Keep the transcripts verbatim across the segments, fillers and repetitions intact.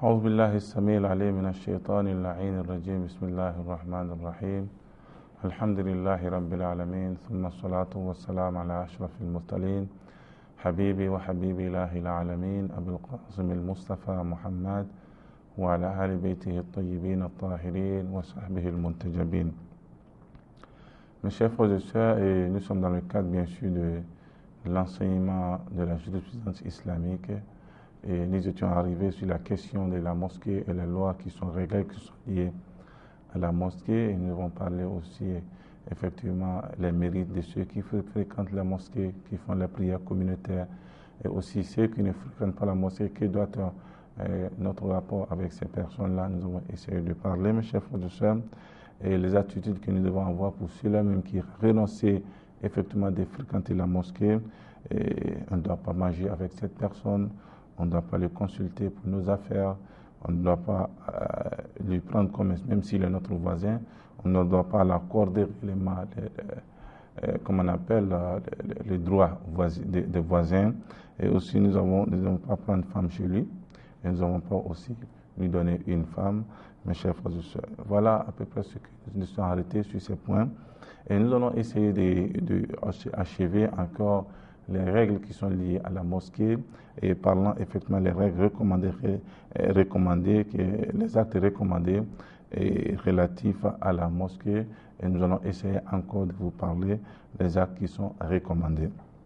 أعوذ بالله السميع العليم من الشيطان اللعين الرجيم بسم الله الرحمن الرحيم الحمد لله رب العالمين ثم الصلاة والسلام على أشرف المرسلين حبيبي وحبيبي إله العالمين أبي القاسم المصطفى محمد وعلى آل بيته الطيبين الطاهرين وصحبه المنتجبين. Mes chers frères et sœurs, et nous sommes dans le cadre bien sûr de l'enseignement de la jurisprudence islamique et nous étions arrivés sur la question de la mosquée et les lois qui sont réglées, qui sont liées à la mosquée, et nous avons parlé aussi effectivement les mérites de ceux qui fréquentent la mosquée, qui font la prière communautaire, et aussi ceux qui ne fréquentent pas la mosquée, qui doit être euh, notre rapport avec ces personnes-là. Nous avons essayé de parler, mes chers frères et sœurs, et les attitudes que nous devons avoir pour ceux-là même qui renoncent effectivement de fréquenter la mosquée. Et on ne doit pas manger avec cette personne, on ne doit pas le consulter pour nos affaires, on ne doit pas euh, lui prendre comme, même s'il est notre voisin, on ne doit pas l'accorder les, les, comme on appelle, les, les droits des, des voisins. Et aussi, nous avons, nous ne devons pas prendre femme chez lui, et nous n'avons pas aussi lui donner une femme, mes chers frères et sœurs. Voilà à peu près ce que nous sommes arrêtés sur ces points. Et nous allons essayer de, de achever encore les règles qui sont liées à la mosquée et parlant effectivement des règles recommandées, recommandées les actes recommandés et relatifs à la mosquée. Et nous allons essayer encore de vous parler des actes qui sont recommandés.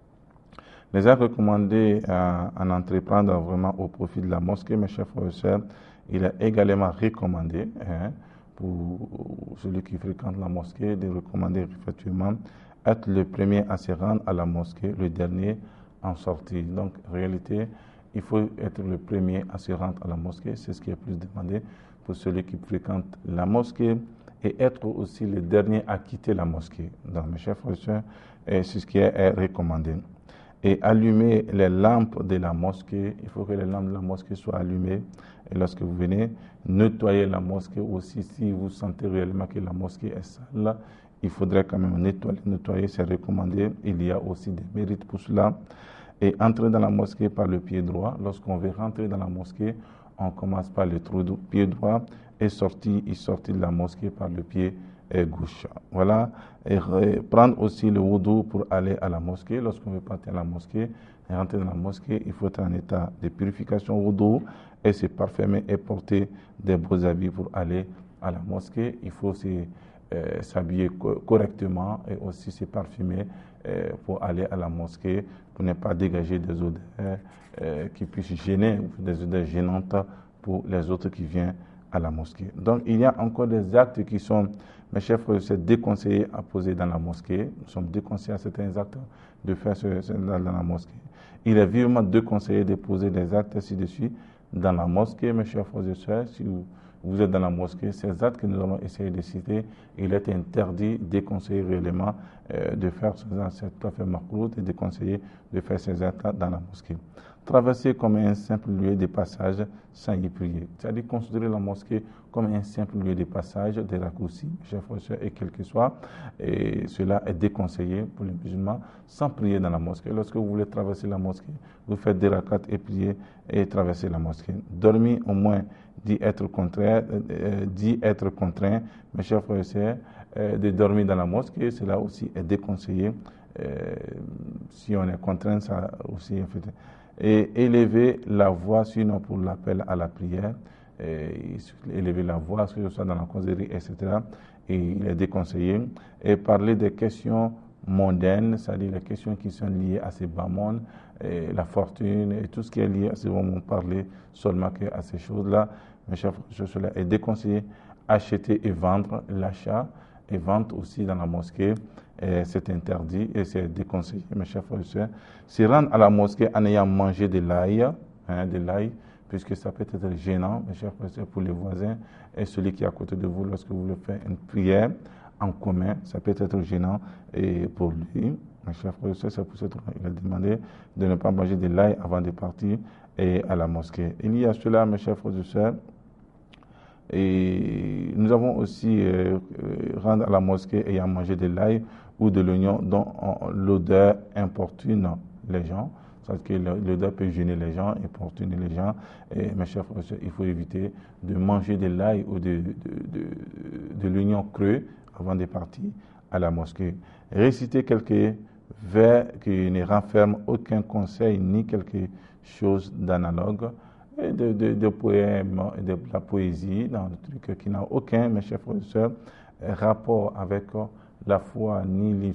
Les actes recommandés à, à entreprendre vraiment au profit de la mosquée, mes chers frères et sœurs, il est également recommandé hein, pour celui qui fréquente la mosquée de recommander effectivement être le premier à se rendre à la mosquée, le dernier en sortie. Donc, en réalité, il faut être le premier à se rendre à la mosquée, c'est ce qui est plus demandé pour celui qui fréquente la mosquée, et être aussi le dernier à quitter la mosquée. Donc, mes chers frères et sœurs, c'est ce qui est recommandé. Et allumer les lampes de la mosquée, il faut que les lampes de la mosquée soient allumées. Et lorsque vous venez, nettoyer la mosquée aussi, si vous sentez réellement que la mosquée est sale, il faudrait quand même nettoyer, nettoyer, c'est recommandé. Il y a aussi des mérites pour cela. Et entrer dans la mosquée par le pied droit. Lorsqu'on veut rentrer dans la mosquée, on commence par le pied droit et sortir, et sortir de la mosquée par le pied gauche. Voilà. Et prendre aussi le wudu pour aller à la mosquée. Lorsqu'on veut partir à la mosquée et rentrer dans la mosquée, il faut être en état de purification wudu et se parfumer et porter des beaux habits pour aller à la mosquée. Il faut aussi euh, s'habiller co correctement et aussi se parfumer euh, pour aller à la mosquée, pour ne pas dégager des odeurs euh, qui puissent gêner, des odeurs gênantes pour les autres qui viennent à la mosquée. Donc, il y a encore des actes qui sont, mes chers frères, c'est déconseillé à poser dans la mosquée. Nous sommes déconseillés à certains actes de faire ce, ce, dans la mosquée. Il est vivement déconseillé de poser des actes ainsi de suite dans la mosquée, mes chers frères et sœurs. Si vous, vous êtes dans la mosquée, ces actes que nous allons essayer de citer, il est interdit, déconseillé réellement euh, de faire ces actes, c'est tout à fait makrout, et déconseillé de faire ces actes dans la mosquée. Traverser comme un simple lieu de passage sans y prier. C'est-à-dire considérer la mosquée comme un simple lieu de passage, des raccourcis, chers frères et sœurs, et quel que soit, et cela est déconseillé pour les musulmans sans prier dans la mosquée. Lorsque vous voulez traverser la mosquée, vous faites des rakats et prier et traverser la mosquée. Dormir au moins dit être contraint, euh, dit être contraint, mes chers frères et sœurs, euh, de dormir dans la mosquée, cela aussi est déconseillé. Euh, si on est contraint, ça aussi est fait. Et élever la voix, sinon pour l'appel à la prière, et élever la voix, que ce soit dans la causerie, et cetera. Et il est déconseillé. Et parler des questions mondaines, c'est-à-dire les questions qui sont liées à ces bas mondes, et la fortune, et tout ce qui est lié à ces bas mondes, parler seulement à ces choses-là. Mes chers frères, cela est déconseillé. Acheter et vendre, l'achat et vente aussi dans la mosquée, c'est interdit et c'est déconseillé, mes chers frères et sœurs. Se rendre à la mosquée en ayant mangé de l'ail, hein, de l'ail, puisque ça peut être gênant, mes chers frères et sœurs, pour les voisins et celui qui est à côté de vous lorsque vous voulez faire une prière en commun, ça peut être gênant et pour lui. Mes chers frères et sœurs, c'est pour ça qu'il a demandé de ne pas manger de l'ail avant de partir et à la mosquée. Il y a cela, mes chers frères et sœurs. Et nous avons aussi euh, rendre à la mosquée ayant mangé de l'ail ou de l'oignon dont l'odeur importune les gens. parce que l'odeur peut gêner les gens, importuner les gens. Et mes chers frères, il faut éviter de manger de l'ail ou de, de, de, de l'oignon creux avant de partir à la mosquée. Réciter quelques vers qui ne renferment aucun conseil ni quelque chose d'analogue, de, de, de poèmes, de la poésie, dans le truc qui n'a aucun, mes chers frères et sœurs, rapport avec la foi, ni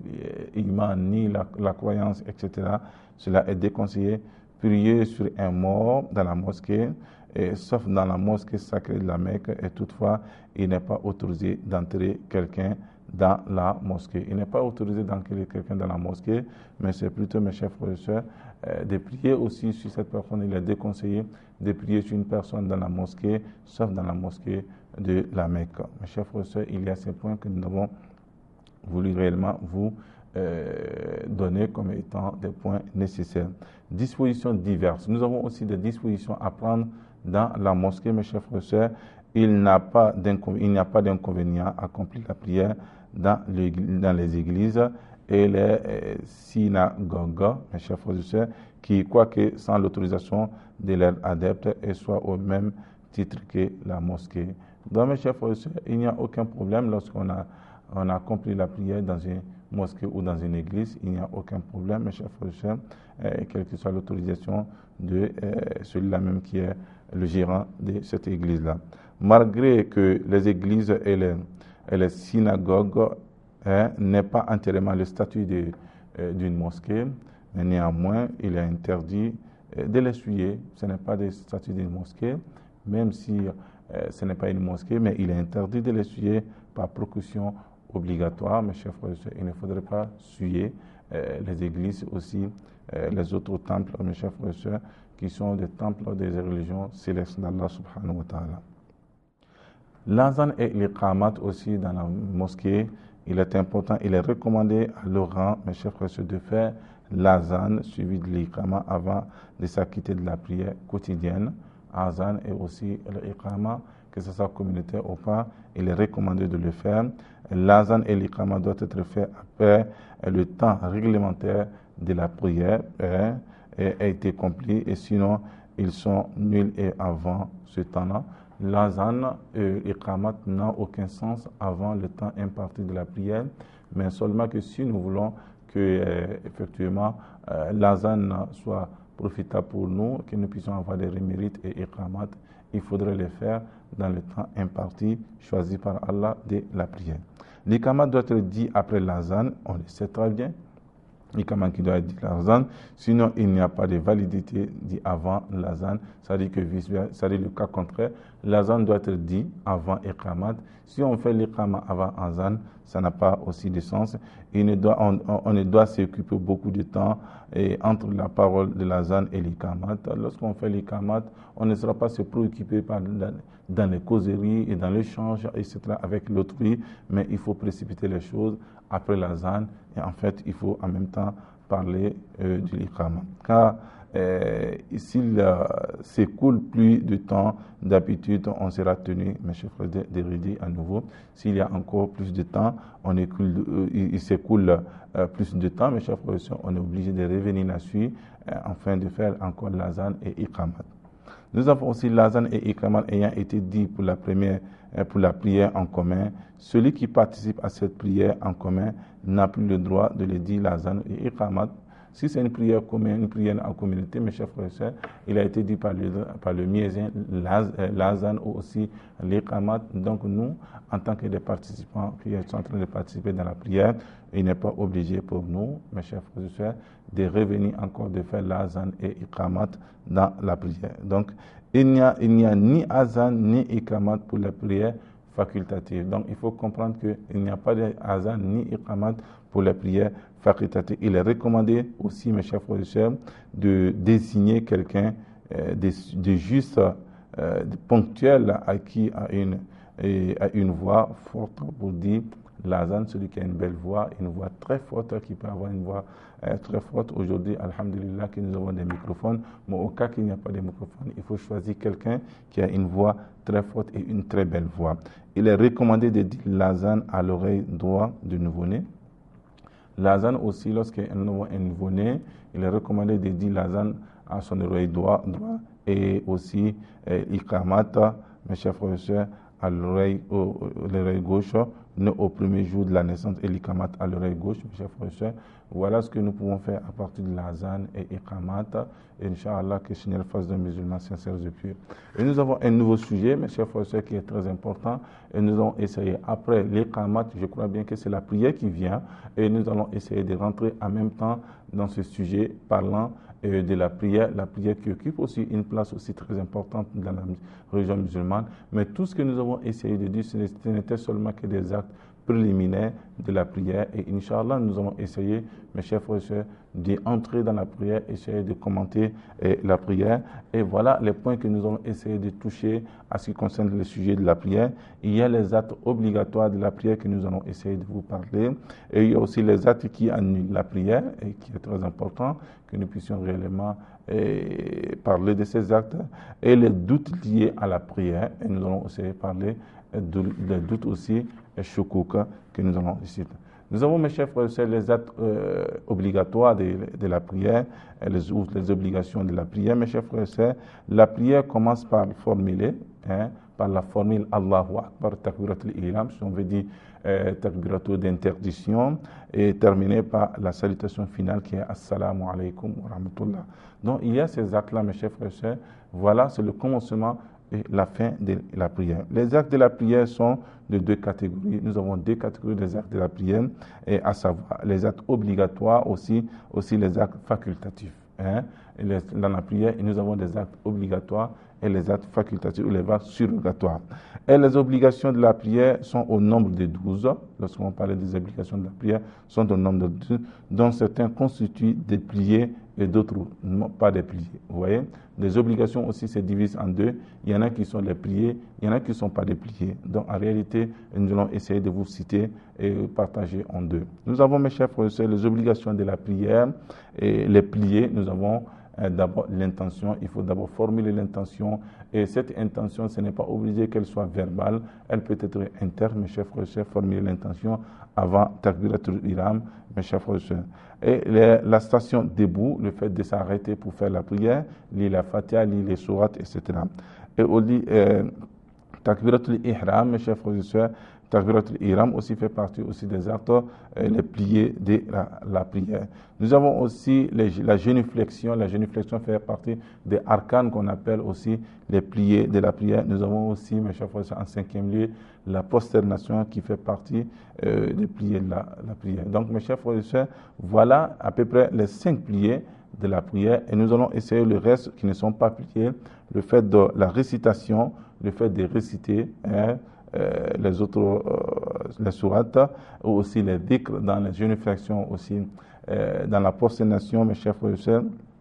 l'iman, ni la, la croyance, et cetera. Cela est déconseillé. Prier sur un mort dans la mosquée, et, sauf dans la mosquée sacrée de la Mecque, et toutefois, il n'est pas autorisé d'entrer quelqu'un dans la mosquée. Il n'est pas autorisé d'entrer quelqu'un dans la mosquée, mais c'est plutôt, mes chers frères et sœurs, euh, de prier aussi sur cette personne. Il est déconseillé de prier sur une personne dans la mosquée, sauf dans la mosquée de la Mecque. Mes chers frères et sœurs, il y a ces points que nous avons voulu réellement vous euh, donner comme étant des points nécessaires. Dispositions diverses. Nous avons aussi des dispositions à prendre dans la mosquée, mes chers frères et sœurs. Il n'y a pas d'inconvénient à accomplir la prière dans, dans les églises et les euh, synagogues, mes chers frères et sœurs, qui, quoique sans l'autorisation de leurs adeptes, et soit au même titre que la mosquée. Donc, mes chers frères et sœurs, il n'y a aucun problème lorsqu'on a, on a accompli la prière dans une mosquée ou dans une église. Il n'y a aucun problème, mes chers frères et sœurs, euh, quelle que soit l'autorisation de euh, celui-là même qui est le gérant de cette église-là. Malgré que les églises et les, et les synagogues hein, n'aient pas entièrement le statut de, euh, d'une mosquée, mais néanmoins, il est interdit euh, de l'essuyer. Ce n'est pas le statut d'une mosquée, même si euh, ce n'est pas une mosquée, mais il est interdit de l'essuyer par précaution obligatoire. Mes chers frères et sœurs, il ne faudrait pas suyer euh, les églises aussi, euh, les autres temples, mes chers frères et sœurs, qui sont des temples des religions célestes d'Allah subhanahu wa ta'ala. L'azan et l'iqamat aussi dans la mosquée, il est important, il est recommandé à l'orant, mes chers frères et sœurs, de faire l'azan suivi de l'iqamat avant de s'acquitter de la prière quotidienne. Azan et aussi l'iqamat, que ce soit communautaire ou pas, il est recommandé de le faire. L'azan et l'iqamat doivent être faits après le temps réglementaire de la prière hein, et a été accompli, et sinon ils sont nuls et avant ce temps-là. L'azan et l'iqamat n'ont aucun sens avant le temps imparti de la prière, mais seulement que si nous voulons que euh, effectivement euh, l'azan soit profitable pour nous, que nous puissions avoir des mérites et iqamat, il faudrait le faire dans le temps imparti, choisi par Allah de la prière. L'iqamat doit être dit après l'azan, on le sait très bien. L'iqamat qui doit être dit l'azan, sinon il n'y a pas de validité dit avant l'azan, c'est-à-dire que c'est-à-dire le cas contraire, l'azan doit être dit avant iqamat. Si on fait l'iqamat avant azan, ça n'a pas aussi de sens. Il ne doit, on, on ne doit s'occuper beaucoup de temps et entre la parole de l'azan et l'iqamat. Lorsqu'on fait l'iqamat, on ne sera pas se préoccuper par la, dans les causeries et dans l'échange, et cetera avec l'autrui, mais il faut précipiter les choses après l'azan et en fait, il faut en même temps parler euh, de l'iqamat. Car euh, s'il euh, s'écoule plus de temps, d'habitude, on sera tenu, mes chers frères, de, de redire à nouveau. S'il y a encore plus de temps, on écoule, euh, il, il s'écoule euh, plus de temps, mes chers frères, on est obligé de revenir là-dessus euh, afin de faire encore l'azan et iqamat. Nous avons aussi l'azan et iqamat ayant été dit pour la première, pour la prière en commun. Celui qui participe à cette prière en commun n'a plus le droit de le dire l'azan et iqamat. Si c'est une prière commune, une prière en communauté, mes chers frères et sœurs, il a été dit par le, par le muezzin, l'azan ou aussi l'iqamat. Donc nous, en tant que des participants qui sont en train de participer dans la prière, il n'est pas obligé pour nous, mes chers frères et sœurs, de revenir encore de faire l'azan et iqamat dans la prière. Donc il n'y a, il n'y a ni azan ni iqamat pour la prière facultative. Donc il faut comprendre qu'il n'y a pas d'azan ni iqamat pour la prière facultative. Il est recommandé aussi, mes chers frères et sœurs, de désigner quelqu'un euh, de, de juste euh, de ponctuel à qui a une, a une voix forte pour dire l'azan, celui qui a une belle voix, une voix très forte, qui peut avoir une voix euh, très forte. Aujourd'hui, alhamdulillah, que nous avons des microphones, mais au cas qu'il n'y a pas de microphone, il faut choisir quelqu'un qui a une voix très forte et une très belle voix. Il est recommandé de dire l'azan à l'oreille droite du nouveau-né. L'azan aussi, lorsqu'un nouveau-né, il est recommandé de dire l'azan à son oreille droite et aussi euh, l'iqamat, mes chers frères et sœurs, à l'oreille gauche, ne au premier jour de la naissance et l'iqamat à l'oreille gauche, mes chers frères et sœurs. Voilà ce que nous pouvons faire à partir de l'azan et iqamat. Et Inch'Allah, que le Seigneur fasse d'un musulman sincère et pieux. Et nous avons un nouveau sujet, mes chers frères et sœurs, qui est très important. Et nous allons essayer, après l'iqamat, je crois bien que c'est la prière qui vient. Et nous allons essayer de rentrer en même temps dans ce sujet, parlant euh, de la prière. La prière qui occupe aussi une place aussi très importante dans la religion musulmane. Mais tout ce que nous avons essayé de dire, ce n'était seulement que des actes préliminaires de la prière. Et Inch'Allah, nous allons essayer, mes chers frères et sœurs, d'entrer dans la prière, essayer de commenter eh, la prière. Et voilà les points que nous allons essayer de toucher à ce qui concerne le sujet de la prière. Il y a les actes obligatoires de la prière que nous allons essayer de vous parler. Et il y a aussi les actes qui annulent la prière, et qui est très important que nous puissions réellement eh, parler de ces actes. Et les doutes liés à la prière. Et nous allons aussi parler des doutes aussi et choukouka que nous allons ici. Nous avons, mes chers frères et sœurs, les actes euh, obligatoires de, de la prière, et les, les obligations de la prière. Mes chers frères et sœurs, la prière commence par formuler, hein, par la formule Allahu Akbar, takbiratul ihram, si on veut dire euh, takbiratul d'interdiction, et terminer par la salutation finale qui est Assalamu alaikum wa rahmatullah. Donc il y a ces actes-là, mes chers frères et sœurs. Voilà, c'est le commencement et la fin de la prière. Les actes de la prière sont de deux catégories. Nous avons deux catégories des actes de la prière, et à savoir les actes obligatoires, aussi, aussi les actes facultatifs. Hein. Et les, dans la prière, nous avons des actes obligatoires et les actes facultatifs ou les actes surrogatoires. Et les obligations de la prière sont au nombre de douze. Lorsqu'on parle des obligations de la prière, sont au nombre de douze, dont certains constituent des pliés et d'autres pas des pliés. Vous voyez, les obligations aussi se divisent en deux. Il y en a qui sont des pliés, il y en a qui ne sont pas des pliés. Donc en réalité, nous allons essayer de vous citer et partager en deux. Nous avons, mes chers frères et sœurs, les obligations de la prière et les pliés. Nous avons euh, d'abord l'intention. Il faut d'abord formuler l'intention. Et cette intention, ce n'est pas obligé qu'elle soit verbale. Elle peut être interne, mes chers frères et sœurs, formuler l'intention avant takbiratul ihram, mes chers frères et sœurs. Et les, la station debout, le fait de s'arrêter pour faire la prière, lire la Fatiha, lire les sourates, et cetera. Et au lit, euh, takbiratul ihram, mes chers frères et sœurs, takbiratul ihram aussi fait partie aussi des actes, euh, les pliés de la, la prière. Nous avons aussi les, la génuflexion. La génuflexion fait partie des arcanes qu'on appelle aussi les pliés de la prière. Nous avons aussi, mes chers frères et sœurs, en cinquième lieu, la prosternation qui fait partie euh, des pliés de la, la prière. Donc, mes chers frères et sœurs, voilà à peu près les cinq pliés de la prière, et nous allons essayer le reste qui ne sont pas pliés, le fait de la récitation, le fait de réciter, hein, euh, les autres, euh, les sourates, ou aussi les dhikrs dans les génuflexions, aussi euh, dans la prosternation, mes chers frères et sœurs,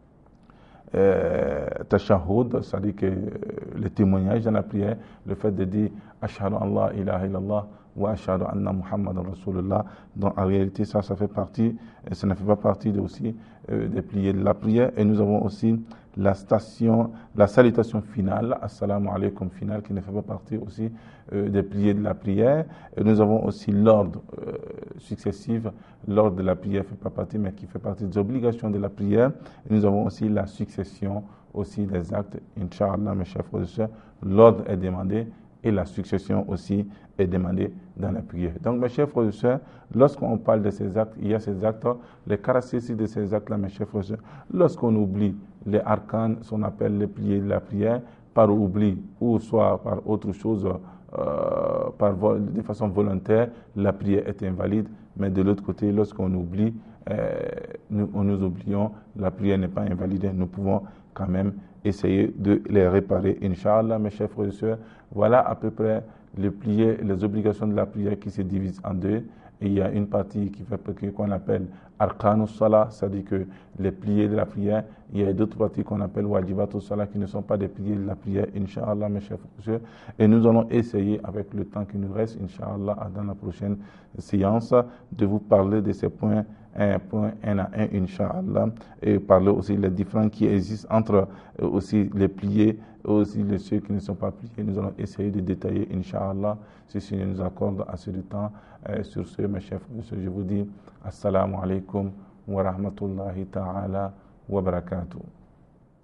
Euh, tashahhud, c'est-à-dire que euh, le témoignage dans la prière, le fait de dire ashhadu an la ilaha illallah wa ashhadu anna muhammadan rasulullah. Donc en réalité, ça, ça fait partie, ça ne fait pas partie de, aussi euh, des pliés de la prière. Et nous avons aussi la station, la salutation finale, assalamu alaikum finale, qui ne fait pas partie aussi euh, des pliés de la prière. Et nous avons aussi l'ordre euh, successif. L'ordre de la prière ne fait pas partie, mais qui fait partie des obligations de la prière. Et nous avons aussi la succession aussi des actes. Inch'Allah, mes chers frères et sœurs, l'ordre est demandé et la succession aussi est demandée dans la prière. Donc, mes chers frères et sœurs, lorsqu'on parle de ces actes, il y a ces actes, les caractéristiques de ces actes-là, mes chers frères et sœurs. Lorsqu'on oublie les arcanes, ce qu'on appelle les pliés de la prière, par oubli ou soit par autre chose, euh, par, de façon volontaire, la prière est invalide. Mais de l'autre côté, lorsqu'on oublie, euh, nous, nous oublions, la prière n'est pas invalidée. Nous pouvons quand même essayer de les réparer. Inch'Allah, mes chers frères et sœurs, voilà à peu près les, pliés, les obligations de la prière qui se divisent en deux. Et il y a une partie qui fait qu'on appelle Arkanus Salah, c'est-à-dire que les pliés de la prière. Il y a d'autres parties qu'on appelle Wajibatus Salah qui ne sont pas des pliés de la prière, Inch'Allah, mes chers frères. Et nous allons essayer, avec le temps qui nous reste, Inch'Allah, dans la prochaine séance, de vous parler de ces points un point, un à un, Inch'Allah, et parler aussi les différences qui existent entre euh, aussi les pliés et aussi les ceux qui ne sont pas pliés. Nous allons essayer de détailler, Inch'Allah, si ce nous accorde assez de temps. Euh, sur ce, mes chers frères, je vous dis Assalamu alaikum wa rahmatullahi ta'ala wa barakatuh.